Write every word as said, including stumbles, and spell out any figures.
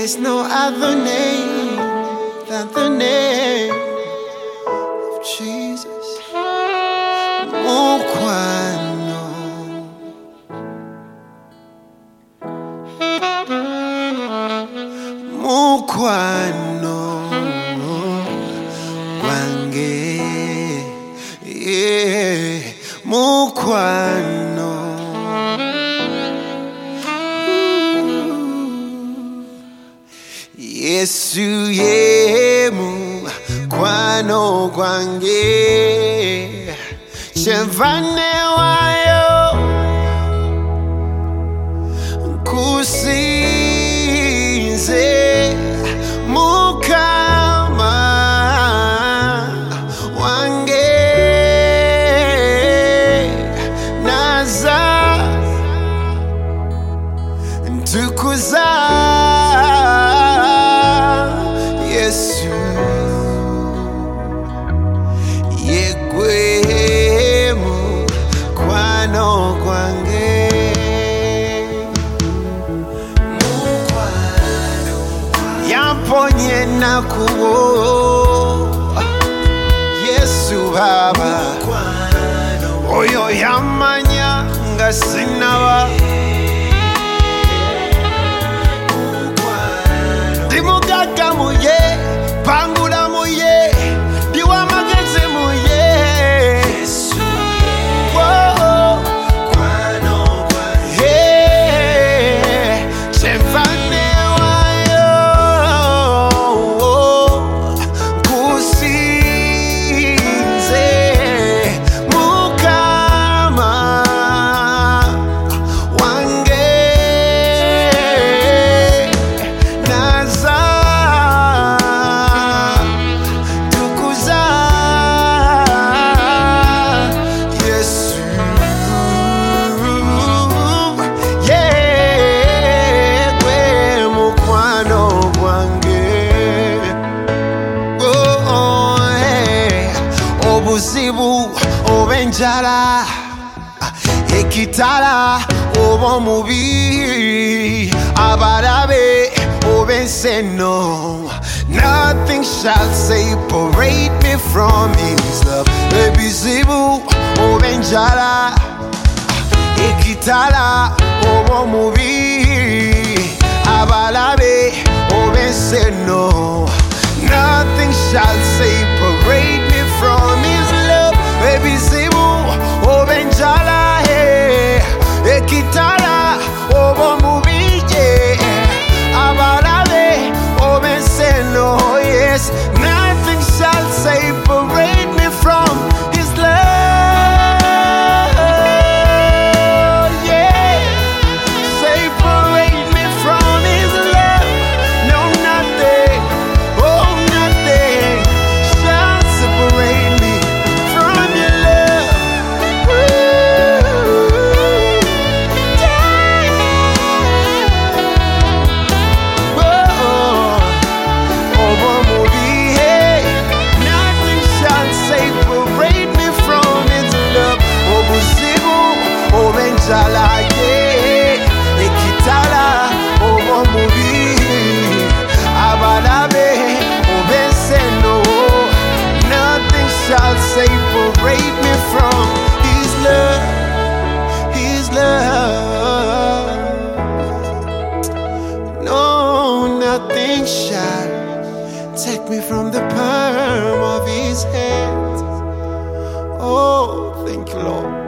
is no other name than the name of Jesus. Mukwano, mukwano gwange, yeah, mukwano. Yesu ye mukwano gwange, Chevane wayo kusinze mukama wange naza ntukuza Yesu yegwe mukwano gwange, yamponye nakuwo Yesu baba, oyo yamanya nga sinaba, ndimugaga muye, pangula muye, ndiwamageze muye. Whoa. Yeah. Chevane wayo kusinze mukama wange naza tukuza Yesu, yeah, gwe mukwano gwange. Oh, hey. Obuzibu oba enjala, ekitala oba omubi, abalabe oba enseno, nothing shall separate me from his love. Ebizibu oba enjala, ekitala oba omubi, abalabe oba enseno, nothing shall separate me from his love. Ebizibu oba enjala, eh, ekitala oba omubi, yeah, abalabe oba enseno, yes, nothing shall separate me from his love, yeah, separate me from his love. No, nothing, oh, nothing shall separate me from your love. Ooh, yeah. Whoa. Over movie, hey. Nothing shall separate me from his love. Obuzibu, obenjala, yeah. Ekitala, over movie, abalabe, obenseno. Nothing shall separate me from his love, his love. No, nothing shall take me from the palm of his hand. Oh, thank you, Lord.